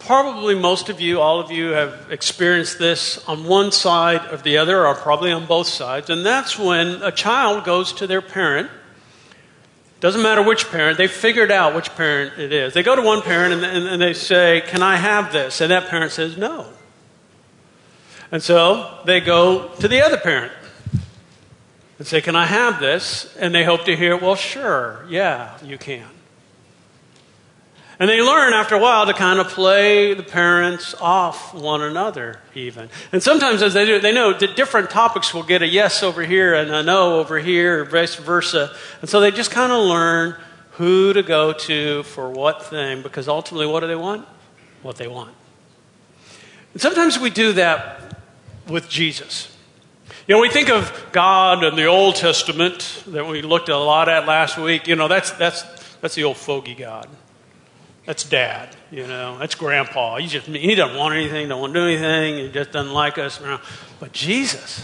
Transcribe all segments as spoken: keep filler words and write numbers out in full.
probably most of you, all of you have experienced this on one side or the other, or probably on both sides. And that's when a child goes to their parent. Doesn't matter which parent. They've figured out which parent it is. They go to one parent and, and, and they say, can I have this? And that parent says no. And so they go to the other parent and say, can I have this? And they hope to hear, well, sure, yeah, you can. And they learn after a while to kind of play the parents off one another even. And sometimes as they do, they know that different topics will get a yes over here and a no over here, or vice versa. And so they just kind of learn who to go to for what thing, because ultimately what do they want? What they want. And sometimes we do that with Jesus. You know, we think of God in the Old Testament that we looked a lot at last week. You know, that's that's that's the old fogey God. That's Dad, you know. That's Grandpa. He just he doesn't want anything, don't want to do anything. He just doesn't like us. But Jesus,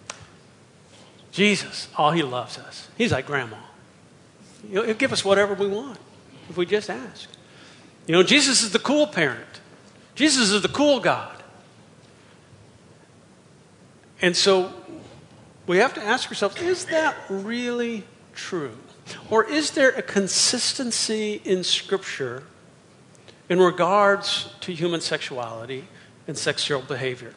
Jesus, oh, he loves us. He's like Grandma. You know, he'll give us whatever we want if we just ask. You know, Jesus is the cool parent. Jesus is the cool God. And so we have to ask ourselves, is that really true? Or is there a consistency in Scripture in regards to human sexuality and sexual behavior?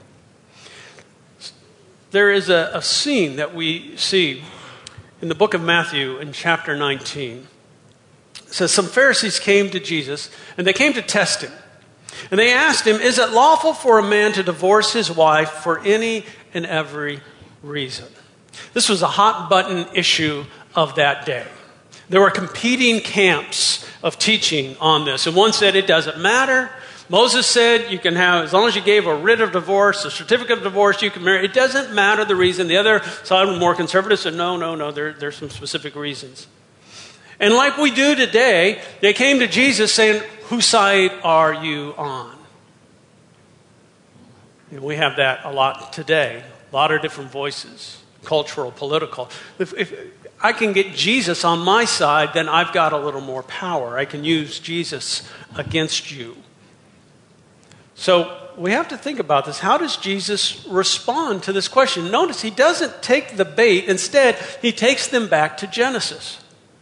There is a, a scene that we see in the book of Matthew in chapter nineteen. It says, some Pharisees came to Jesus, and they came to test him. And they asked him, is it lawful for a man to divorce his wife for any and every reason? This was a hot button issue of that day. There were competing camps of teaching on this. And one said it doesn't matter. Moses said you can have, as long as you gave a writ of divorce, a certificate of divorce, you can marry. It doesn't matter the reason. The other side, more conservative, said no, no, no, there, there's some specific reasons. And like we do today, they came to Jesus saying, whose side are you on? And we have that a lot today. A lot of different voices, cultural, political. If, if I can get Jesus on my side, then I've got a little more power. I can use Jesus against you. So we have to think about this. How does Jesus respond to this question? Notice he doesn't take the bait. Instead, he takes them back to Genesis.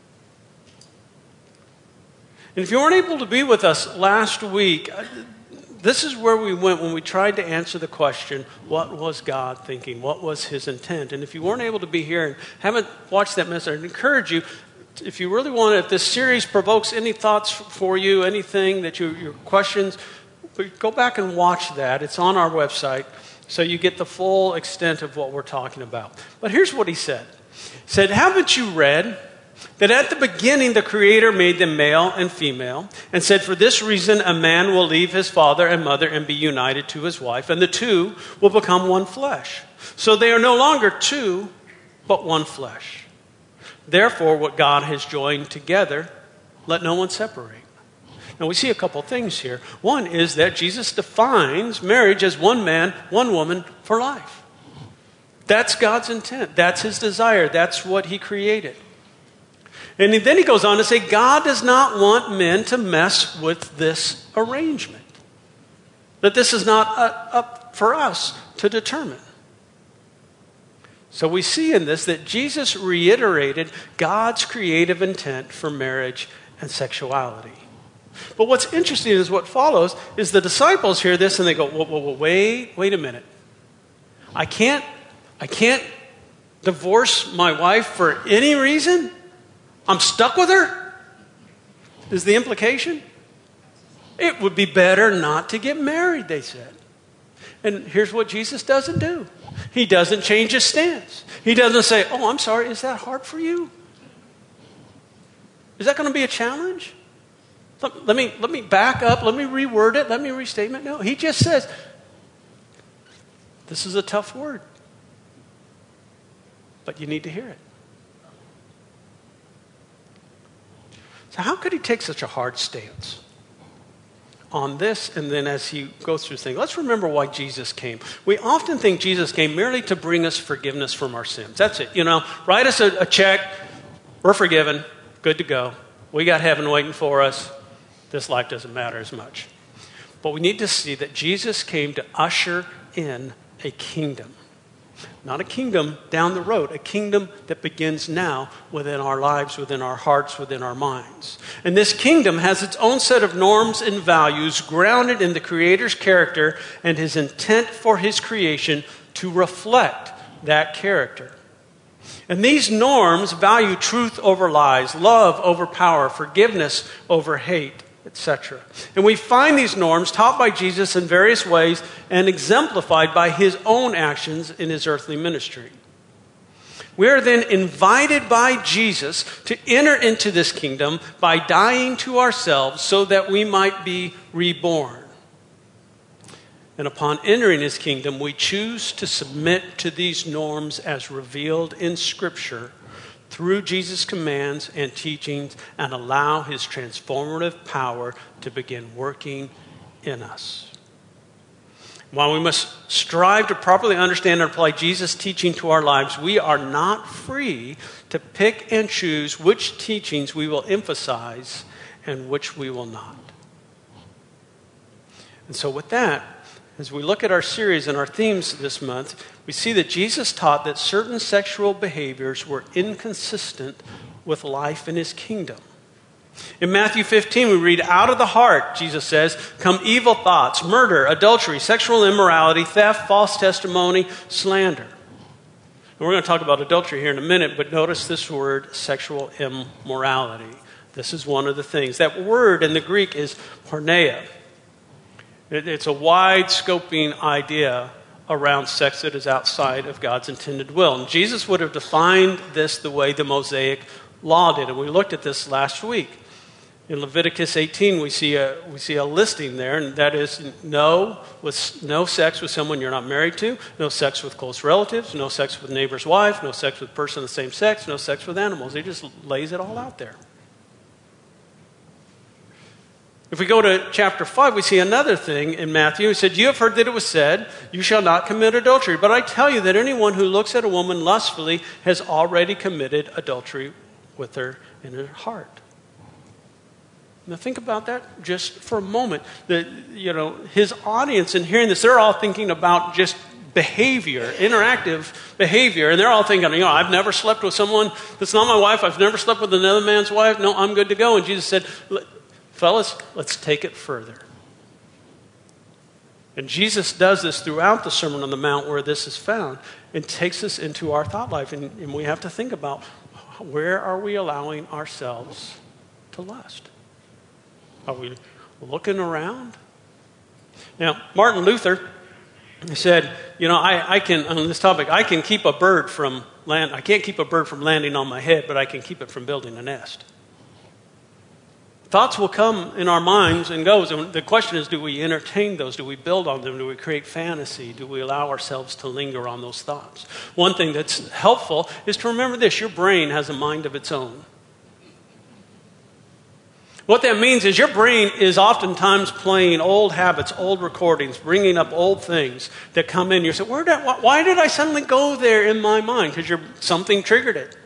And if you weren't able to be with us last week, this is where we went when we tried to answer the question, what was God thinking? What was his intent? And if you weren't able to be here and haven't watched that message, I'd encourage you, if you really want, if this series provokes any thoughts for you, anything that you, your questions, go back and watch that. It's on our website, so you get the full extent of what we're talking about. But here's what he said. He said, haven't you read that at the beginning the Creator made them male and female, and said, for this reason a man will leave his father and mother and be united to his wife, and the two will become one flesh. So they are no longer two, but one flesh. Therefore, what God has joined together, let no one separate. Now we see a couple things here. One is that Jesus defines marriage as one man, one woman for life. That's God's intent. That's his desire. That's what he created. And then he goes on to say, God does not want men to mess with this arrangement. That this is not up for us to determine. So we see in this that Jesus reiterated God's creative intent for marriage and sexuality. But what's interesting is what follows is the disciples hear this and they go, whoa, whoa, whoa, wait, wait a minute. I can't, I can't divorce my wife for any reason? I'm stuck with her? Is the implication? It would be better not to get married, they said. And here's what Jesus doesn't do. He doesn't change his stance. He doesn't say, oh, I'm sorry, is that hard for you? Is that going to be a challenge? Let, let me, let me back up, let me reword it, let me restate it. No, he just says, this is a tough word, but you need to hear it. So how could he take such a hard stance on this? And then as he goes through things, let's remember why Jesus came. We often think Jesus came merely to bring us forgiveness from our sins. That's it. You know, write us a, a check. We're forgiven. Good to go. We got heaven waiting for us. This life doesn't matter as much. But we need to see that Jesus came to usher in a kingdom. Not a kingdom down the road, a kingdom that begins now within our lives, within our hearts, within our minds. And this kingdom has its own set of norms and values grounded in the Creator's character and his intent for his creation to reflect that character. And these norms value truth over lies, love over power, forgiveness over hate, et cetera. And we find these norms taught by Jesus in various ways and exemplified by his own actions in his earthly ministry. We are then invited by Jesus to enter into this kingdom by dying to ourselves so that we might be reborn. And upon entering his kingdom, we choose to submit to these norms as revealed in Scripture through Jesus' commands and teachings, and allow his transformative power to begin working in us. While we must strive to properly understand and apply Jesus' teaching to our lives, we are not free to pick and choose which teachings we will emphasize and which we will not. And so with that, as we look at our series and our themes this month, we see that Jesus taught that certain sexual behaviors were inconsistent with life in his kingdom. In Matthew fifteen, we read, "Out of the heart," Jesus says, "come evil thoughts, murder, adultery, sexual immorality, theft, false testimony, slander." And we're going to talk about adultery here in a minute, but notice this word, sexual immorality. This is one of the things. That word in the Greek is porneia. It's a wide-scoping idea around sex that is outside of God's intended will. And Jesus would have defined this the way the Mosaic law did. And we looked at this last week. In Leviticus eighteen, we see a we see a listing there, and that is no with no sex with someone you're not married to, no sex with close relatives, no sex with neighbor's wife, no sex with person of the same sex, no sex with animals. He just lays it all out there. If we go to chapter five, we see another thing in Matthew. He said, "You have heard that it was said, 'You shall not commit adultery.' But I tell you that anyone who looks at a woman lustfully has already committed adultery with her in her heart." Now think about that just for a moment. That, you know, his audience in hearing this, they're all thinking about just behavior, interactive behavior. And they're all thinking, you know, I've never slept with someone that's not my wife. I've never slept with another man's wife. No, I'm good to go. And Jesus said, fellas, let's take it further. And Jesus does this throughout the Sermon on the Mount where this is found and takes us into our thought life. And, and we have to think about, where are we allowing ourselves to lust? Are we looking around? Now, Martin Luther said, you know, I, I can, on this topic, I can keep a bird from land. I can't keep a bird from landing on my head, but I can keep it from building a nest. Thoughts will come in our minds and goes. And the question is, do we entertain those? Do we build on them? Do we create fantasy? Do we allow ourselves to linger on those thoughts? One thing that's helpful is to remember this. Your brain has a mind of its own. What that means is your brain is oftentimes playing old habits, old recordings, bringing up old things that come in. You say, Where did, why did I suddenly go there in my mind? Because something triggered it.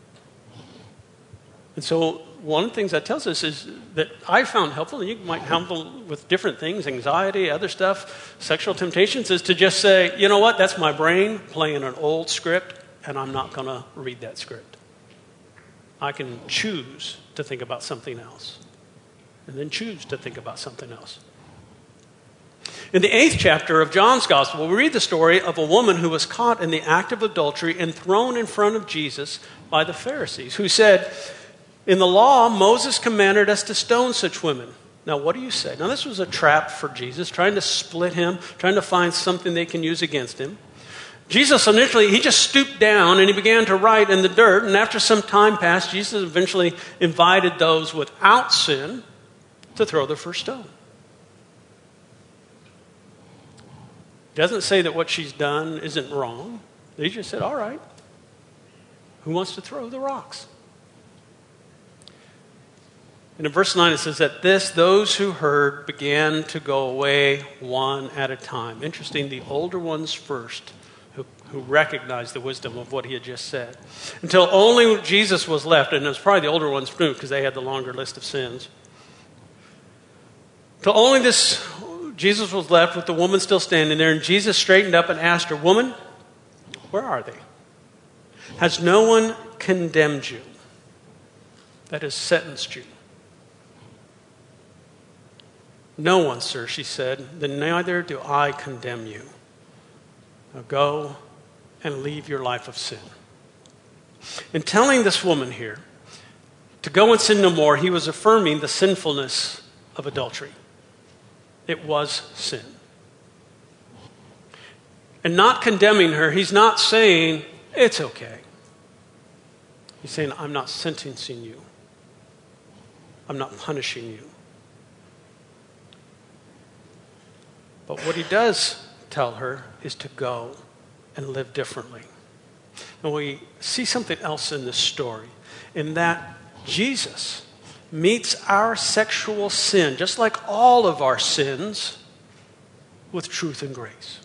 And so one of the things that tells us is that I found helpful, and you might helpful with different things, anxiety, other stuff, sexual temptations, is to just say, you know what, that's my brain playing an old script, and I'm not going to read that script. I can choose to think about something else, and then choose to think about something else. In the eighth chapter of John's Gospel, we read the story of a woman who was caught in the act of adultery and thrown in front of Jesus by the Pharisees, who said, in the law, Moses commanded us to stone such women. Now, what do you say? Now, this was a trap for Jesus, trying to split him, trying to find something they can use against him. Jesus initially, he just stooped down and he began to write in the dirt. And after some time passed, Jesus eventually invited those without sin to throw the first stone. He doesn't say that what she's done isn't wrong. He just said, all right, who wants to throw the rocks? And in verse nine it says that this, those who heard began to go away one at a time. Interesting, the older ones first, who, who recognized the wisdom of what he had just said. Until only Jesus was left, and it was probably the older ones too, because they had the longer list of sins. Till only this Jesus was left with the woman still standing there, and Jesus straightened up and asked her, "Woman, where are they? Has no one condemned you?" That is, sentenced you. "No one, sir," she said. "Then neither do I condemn you. Now go and leave your life of sin." In telling this woman here to go and sin no more, he was affirming the sinfulness of adultery. It was sin. And not condemning her, he's not saying, it's okay. He's saying, I'm not sentencing you. I'm not punishing you. But what he does tell her is to go and live differently. And we see something else in this story, in that Jesus meets our sexual sin, just like all of our sins, with truth and grace.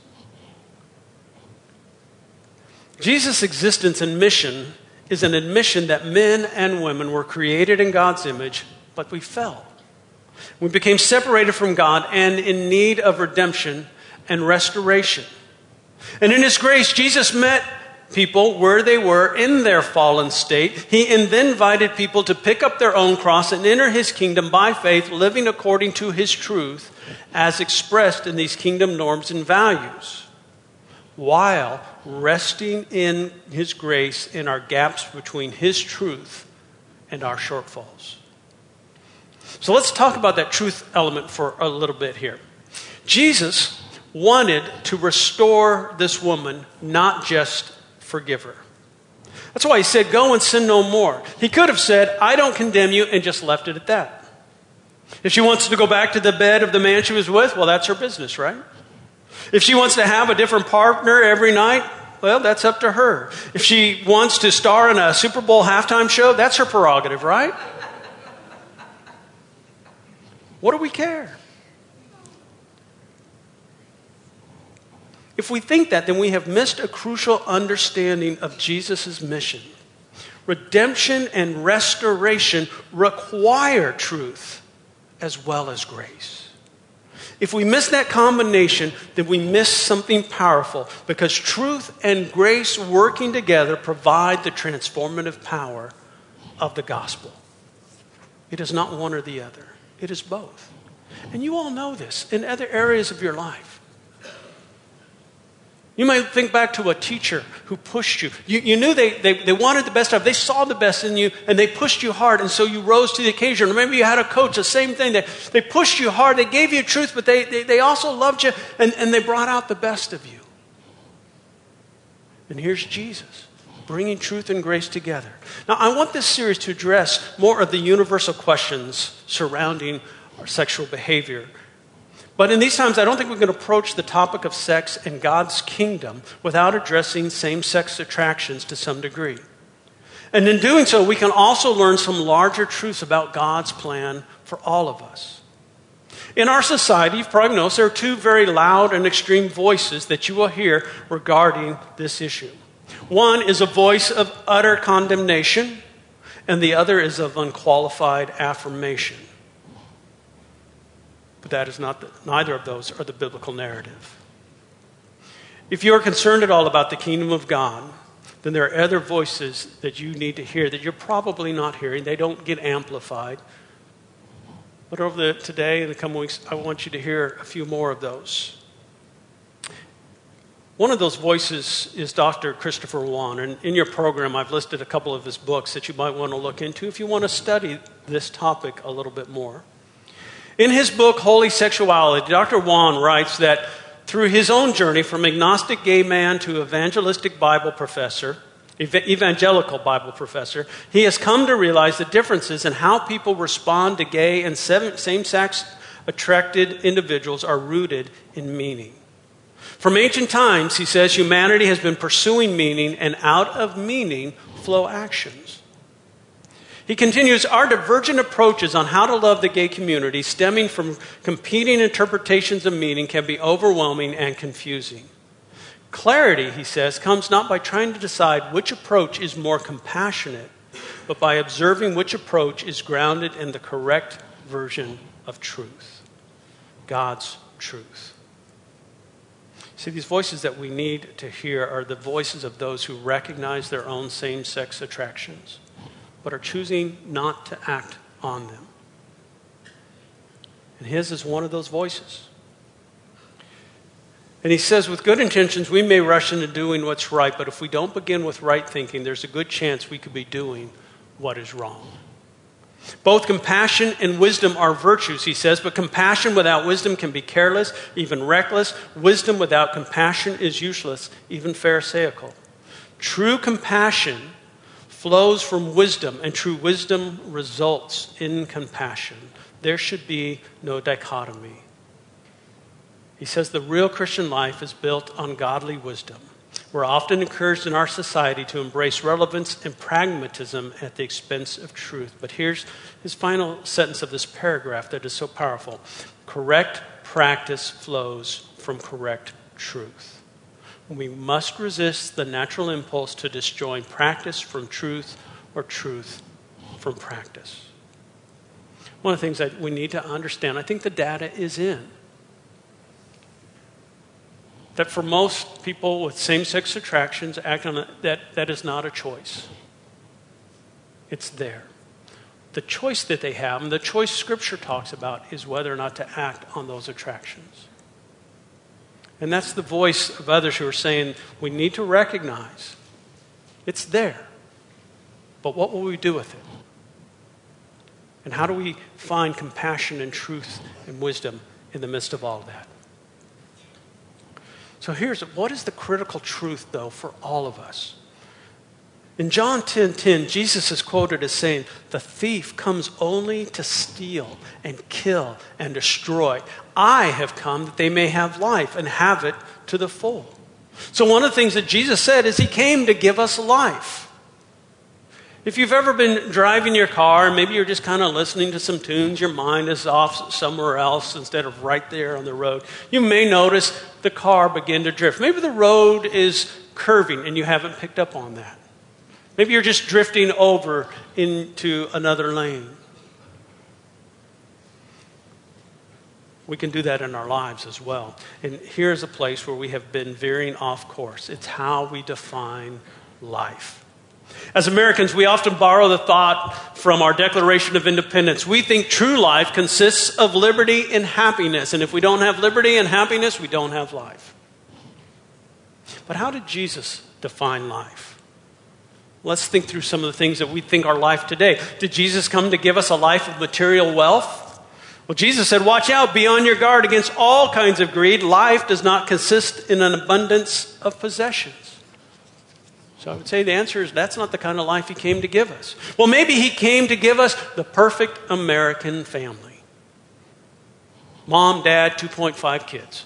Jesus' existence and mission is an admission that men and women were created in God's image, but we fell. We became separated from God and in need of redemption and restoration. And in his grace, Jesus met people where they were in their fallen state. He then invited people to pick up their own cross and enter his kingdom by faith, living according to his truth as expressed in these kingdom norms and values, while resting in his grace in our gaps between his truth and our shortfalls. So let's talk about that truth element for a little bit here. Jesus wanted to restore this woman, not just forgive her. That's why he said, go and sin no more. He could have said, I don't condemn you, and just left it at that. If she wants to go back to the bed of the man she was with, well, that's her business, right? If she wants to have a different partner every night, well, that's up to her. If she wants to star in a Super Bowl halftime show, that's her prerogative, right? What do we care? If we think that, then we have missed a crucial understanding of Jesus' mission. Redemption and restoration require truth as well as grace. If we miss that combination, then we miss something powerful, because truth and grace working together provide the transformative power of the gospel. It is not one or the other. It is both. And you all know this in other areas of your life. You might think back to a teacher who pushed you. You, you knew they, they, they wanted the best of you. They saw the best in you, and they pushed you hard, and so you rose to the occasion. Or maybe you had a coach, the same thing. They, they pushed you hard. They gave you truth, but they, they, they also loved you, and, and they brought out the best of you. And here's Jesus, bringing truth and grace together. Now, I want this series to address more of the universal questions surrounding our sexual behavior. But in these times, I don't think we can approach the topic of sex and God's kingdom without addressing same-sex attractions to some degree. And in doing so, we can also learn some larger truths about God's plan for all of us. In our society, you've probably noticed there are two very loud and extreme voices that you will hear regarding this issue. One is a voice of utter condemnation, and the other is of unqualified affirmation. But that is not the, neither of those are the biblical narrative. If you are concerned at all about the kingdom of God, then there are other voices that you need to hear that you're probably not hearing. They don't get amplified. But over the, today and the coming weeks, I want you to hear a few more of those. One of those voices is Doctor Christopher Yuan. And in your program, I've listed a couple of his books that you might want to look into if you want to study this topic a little bit more. In his book, Holy Sexuality, Doctor Yuan writes that through his own journey from agnostic gay man to evangelistic Bible professor, evangelical Bible professor, he has come to realize the differences in how people respond to gay and same-sex attracted individuals are rooted in meaning. From ancient times, he says, humanity has been pursuing meaning, and out of meaning flow actions. He continues, our divergent approaches on how to love the gay community, stemming from competing interpretations of meaning, can be overwhelming and confusing. Clarity, he says, comes not by trying to decide which approach is more compassionate, but by observing which approach is grounded in the correct version of truth, God's truth. See, these voices that we need to hear are the voices of those who recognize their own same-sex attractions, but are choosing not to act on them. And his is one of those voices. And he says, with good intentions, we may rush into doing what's right, but if we don't begin with right thinking, there's a good chance we could be doing what is wrong. Both compassion and wisdom are virtues, he says, but compassion without wisdom can be careless, even reckless. Wisdom without compassion is useless, even pharisaical. True compassion flows from wisdom, and true wisdom results in compassion. There should be no dichotomy. He says the real Christian life is built on godly wisdom. We're often encouraged in our society to embrace relevance and pragmatism at the expense of truth. But here's his final sentence of this paragraph that is so powerful. Correct practice flows from correct truth. We must resist the natural impulse to disjoin practice from truth or truth from practice. One of the things that we need to understand, I think the data is in, that for most people with same-sex attractions, act on it, that, that is not a choice. It's there. The choice that they have, and the choice Scripture talks about, is whether or not to act on those attractions. And that's the voice of others who are saying, we need to recognize it's there. But what will we do with it? And how do we find compassion and truth and wisdom in the midst of all of that? So here's, what is the critical truth, though, for all of us? In John ten ten, Jesus is quoted as saying, the thief comes only to steal and kill and destroy. I have come that they may have life and have it to the full. So one of the things that Jesus said is he came to give us life. If you've ever been driving your car, and maybe you're just kind of listening to some tunes, your mind is off somewhere else instead of right there on the road, you may notice the car begin to drift. Maybe the road is curving and you haven't picked up on that. Maybe you're just drifting over into another lane. We can do that in our lives as well. And here's a place where we have been veering off course. It's how we define life. As Americans, we often borrow the thought from our Declaration of Independence. We think true life consists of liberty and happiness. And if we don't have liberty and happiness, we don't have life. But how did Jesus define life? Let's think through some of the things that we think are life today. Did Jesus come to give us a life of material wealth? Well, Jesus said, watch out, be on your guard against all kinds of greed. Life does not consist in an abundance of possessions. So I would say the answer is that's not the kind of life he came to give us. Well, maybe he came to give us the perfect American family. Mom, dad, two point five kids.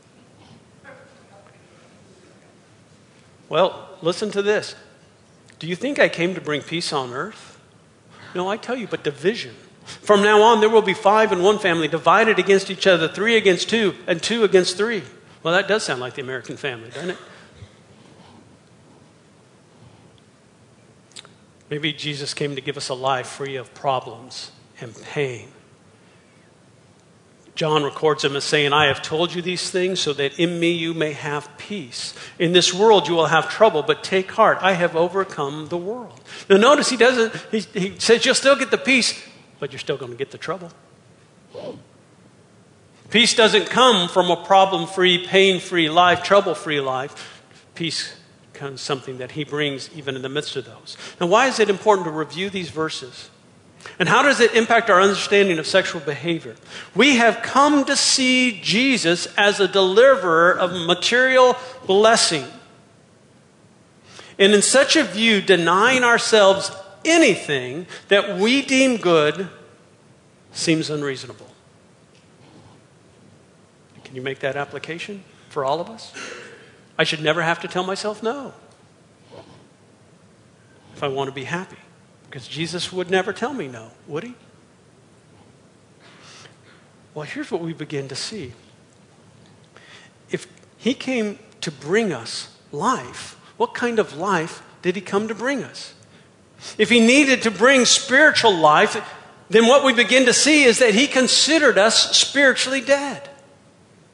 Well, listen to this. Do you think I came to bring peace on earth? No, I tell you, but division. From now on, there will be five in one family divided against each other, three against two, and two against three. Well, that does sound like the American family, doesn't it? Maybe Jesus came to give us a life free of problems and pain. John records him as saying, I have told you these things so that in me you may have peace. In this world you will have trouble, but take heart. I have overcome the world. Now notice he doesn't, he, he says you'll still get the peace, but you're still going to get the trouble. Peace doesn't come from a problem-free, pain-free life, trouble-free life. Peace becomes something that he brings even in the midst of those. Now, why is it important to review these verses? And how does it impact our understanding of sexual behavior? We have come to see Jesus as a deliverer of material blessing. And in such a view, denying ourselves anything that we deem good seems unreasonable. Can you make that application for all of us? I should never have to tell myself no if I want to be happy. Because Jesus would never tell me no, would he? Well, here's what we begin to see. If he came to bring us life, what kind of life did he come to bring us? If he needed to bring spiritual life, then what we begin to see is that he considered us spiritually dead.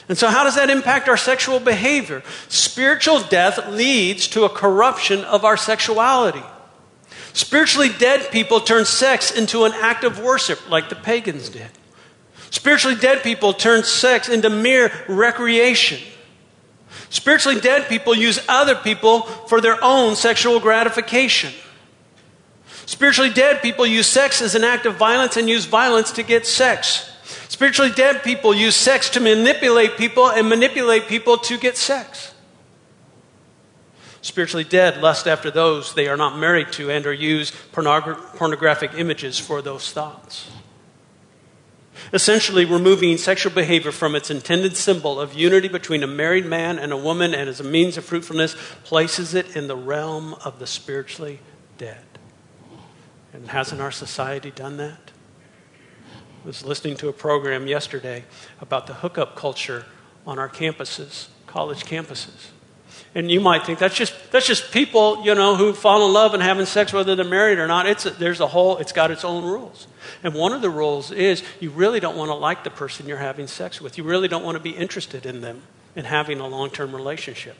And so how does that impact our sexual behavior? Spiritual death leads to a corruption of our sexuality. Spiritually dead people turn sex into an act of worship like the pagans did. Spiritually dead people turn sex into mere recreation. Spiritually dead people use other people for their own sexual gratification. Spiritually dead people use sex as an act of violence and use violence to get sex. Spiritually dead people use sex to manipulate people and manipulate people to get sex. Spiritually dead lust after those they are not married to and or use pornogra- pornographic images for those thoughts. Essentially, removing sexual behavior from its intended symbol of unity between a married man and a woman and as a means of fruitfulness places it in the realm of the spiritually dead. And hasn't our society done that? I was listening to a program yesterday about the hookup culture on our campuses, college campuses. And you might think that's just that's just people, you know, who fall in love and having sex whether they're married or not. It's a, there's a whole, it's got its own rules. And one of the rules is you really don't want to like the person you're having sex with. You really don't want to be interested in them and having a long-term relationship.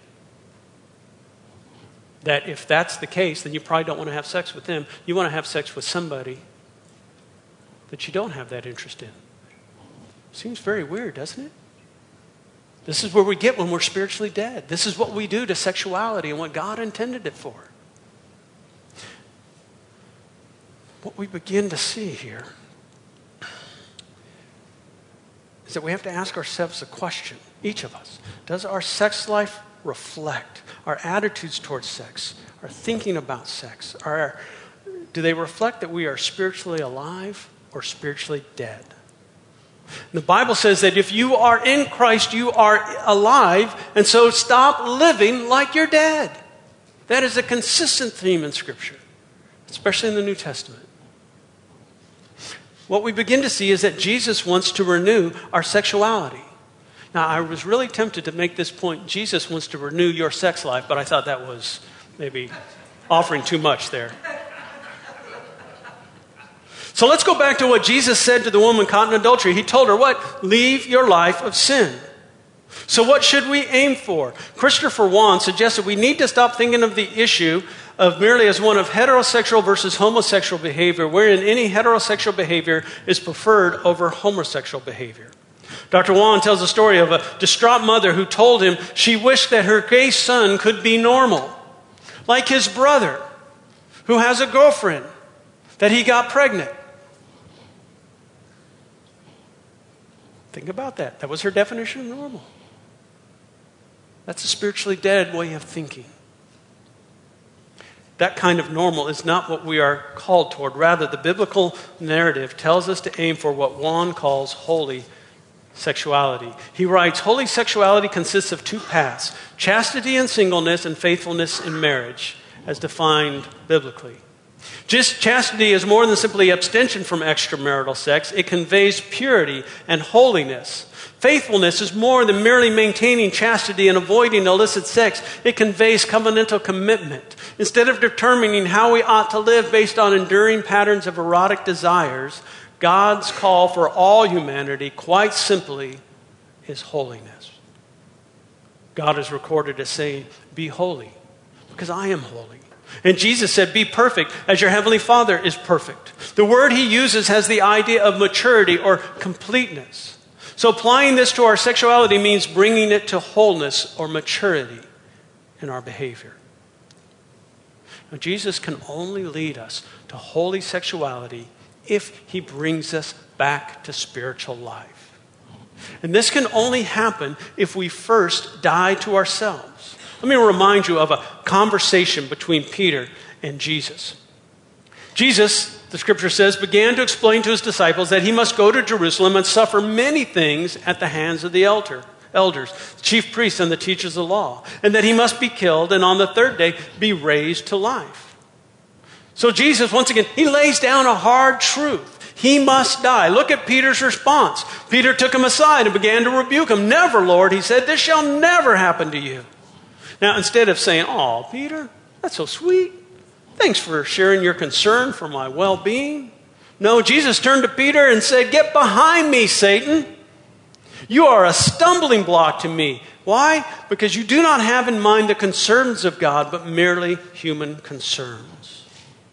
That if that's the case, then you probably don't want to have sex with them. You want to have sex with somebody that you don't have that interest in. Seems very weird, doesn't it? This is where we get when we're spiritually dead. This is what we do to sexuality and what God intended it for. What we begin to see here is that we have to ask ourselves a question, each of us. Does our sex life reflect our attitudes towards sex, our thinking about sex? Our, do they reflect that we are spiritually alive or spiritually dead? The Bible says that if you are in Christ, you are alive, and so stop living like you're dead. That is a consistent theme in Scripture, especially in the New Testament. What we begin to see is that Jesus wants to renew our sexuality. Now, I was really tempted to make this point, Jesus wants to renew your sex life, but I thought that was maybe offering too much there. So let's go back to what Jesus said to the woman caught in adultery. He told her what? Leave your life of sin. So what should we aim for? Christopher Wan suggests that we need to stop thinking of the issue of merely as one of heterosexual versus homosexual behavior, wherein any heterosexual behavior is preferred over homosexual behavior. Doctor Wan tells a story of a distraught mother who told him she wished that her gay son could be normal, like his brother who has a girlfriend, that he got pregnant. Think about that. That was her definition of normal. That's a spiritually dead way of thinking. That kind of normal is not what we are called toward. Rather, the biblical narrative tells us to aim for what Juan calls holy sexuality. He writes, holy sexuality consists of two paths, chastity in singleness and faithfulness in marriage, as defined biblically. Just chastity is more than simply abstention from extramarital sex. It conveys purity and holiness. Faithfulness is more than merely maintaining chastity and avoiding illicit sex. It conveys covenantal commitment. Instead of determining how we ought to live based on enduring patterns of erotic desires, God's call for all humanity, quite simply, is holiness. God is recorded as saying, be holy, because I am holy. And Jesus said, be perfect as your heavenly Father is perfect. The word he uses has the idea of maturity or completeness. So applying this to our sexuality means bringing it to wholeness or maturity in our behavior. Now, Jesus can only lead us to holy sexuality if he brings us back to spiritual life. And this can only happen if we first die to ourselves. Let me remind you of a conversation between Peter and Jesus. Jesus, the scripture says, began to explain to his disciples that he must go to Jerusalem and suffer many things at the hands of the elder, elders, chief priests, and the teachers of the law, and that he must be killed and on the third day be raised to life. So Jesus, once again, he lays down a hard truth. He must die. Look at Peter's response. Peter took him aside and began to rebuke him. Never, Lord, he said, this shall never happen to you. Now, instead of saying, oh, Peter, that's so sweet. Thanks for sharing your concern for my well-being. No, Jesus turned to Peter and said, get behind me, Satan. You are a stumbling block to me. Why? Because you do not have in mind the concerns of God, but merely human concerns.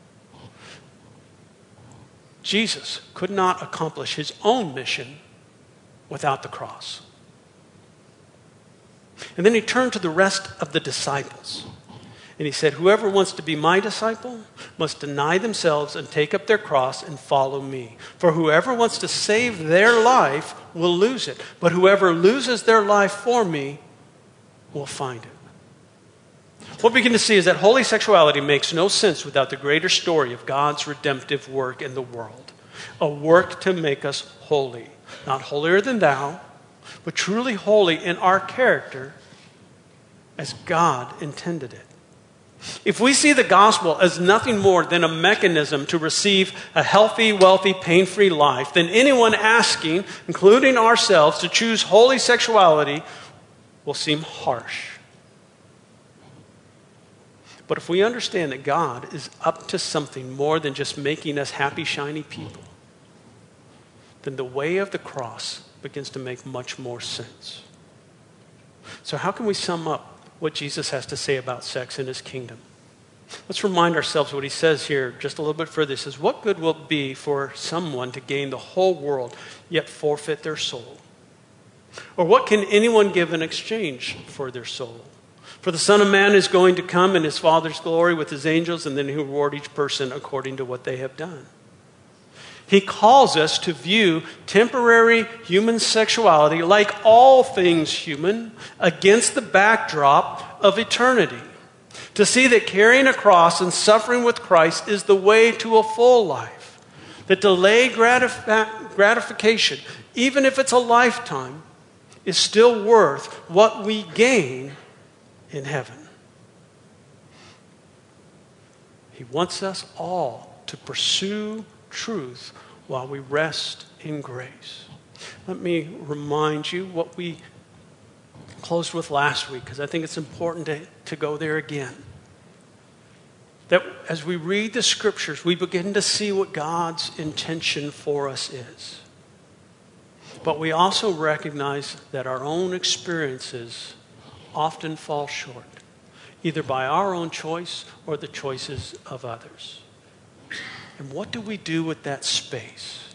Jesus could not accomplish his own mission without the cross. And then he turned to the rest of the disciples. And he said, whoever wants to be my disciple must deny themselves and take up their cross and follow me. For whoever wants to save their life will lose it. But whoever loses their life for me will find it. What we begin to see is that holy sexuality makes no sense without the greater story of God's redemptive work in the world. A work to make us holy. Not holier than thou, but truly holy in our character as God intended it. If we see the gospel as nothing more than a mechanism to receive a healthy, wealthy, pain-free life, then anyone asking, including ourselves, to choose holy sexuality will seem harsh. But if we understand that God is up to something more than just making us happy, shiny people, then the way of the cross begins to make much more sense. So how can we sum up what Jesus has to say about sex in his kingdom? Let's remind ourselves what he says here just a little bit further. He says, what good will it be for someone to gain the whole world, yet forfeit their soul? Or what can anyone give in exchange for their soul? For the Son of Man is going to come in his Father's glory with his angels, and then he will reward each person according to what they have done. He calls us to view temporary human sexuality, like all things human, against the backdrop of eternity. To see that carrying a cross and suffering with Christ is the way to a full life. That delayed gratif- gratification, even if it's a lifetime, is still worth what we gain in heaven. He wants us all to pursue truth while we rest in grace. Let me remind you what we closed with last week, because I think it's important to, to go there again. That as we read the scriptures, we begin to see what God's intention for us is. But we also recognize that our own experiences often fall short, either by our own choice or the choices of others. And what do we do with that space?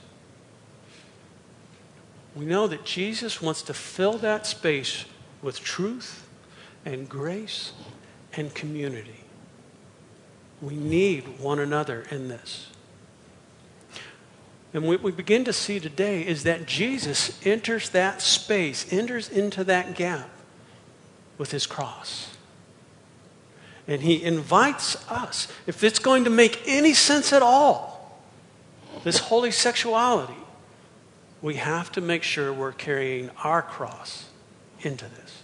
We know that Jesus wants to fill that space with truth and grace and community. We need one another in this. And what we begin to see today is that Jesus enters that space, enters into that gap with his cross. And he invites us, if it's going to make any sense at all, this holy sexuality, we have to make sure we're carrying our cross into this.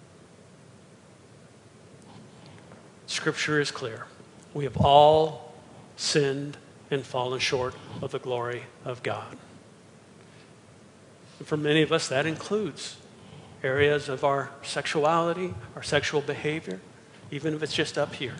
Scripture is clear. We have all sinned and fallen short of the glory of God. And for many of us, that includes areas of our sexuality, our sexual behavior, even if it's just up here.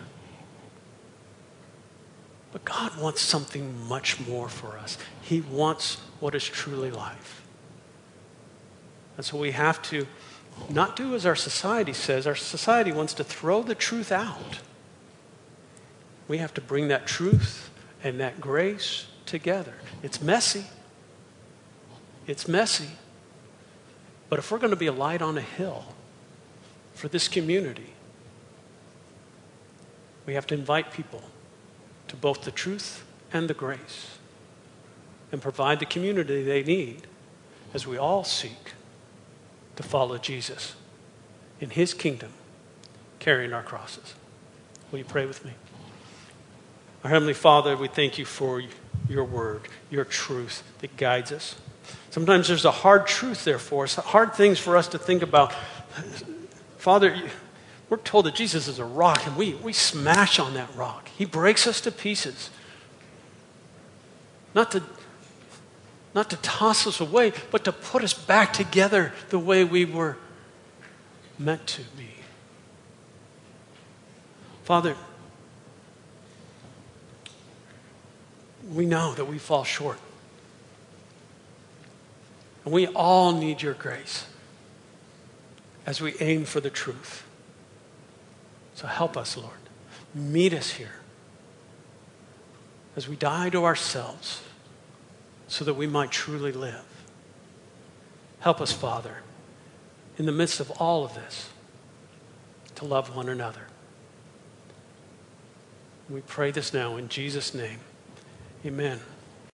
But God wants something much more for us. He wants what is truly life. And so we have to not do as our society says. Our society wants to throw the truth out. We have to bring that truth and that grace together. It's messy. It's messy. But if we're going to be a light on a hill for this community, we have to invite people to both the truth and the grace and provide the community they need as we all seek to follow Jesus in his kingdom, carrying our crosses. Will you pray with me? Our Heavenly Father, we thank you for your word, your truth that guides us. Sometimes there's a hard truth there for us, hard things for us to think about. Father, we're told that Jesus is a rock, and we, we smash on that rock. He breaks us to pieces. Not to, not to toss us away, but to put us back together the way we were meant to be. Father, we know that we fall short. And we all need your grace as we aim for the truth. So help us, Lord. Meet us here as we die to ourselves so that we might truly live. Help us, Father, in the midst of all of this, to love one another. We pray this now in Jesus' name. Amen.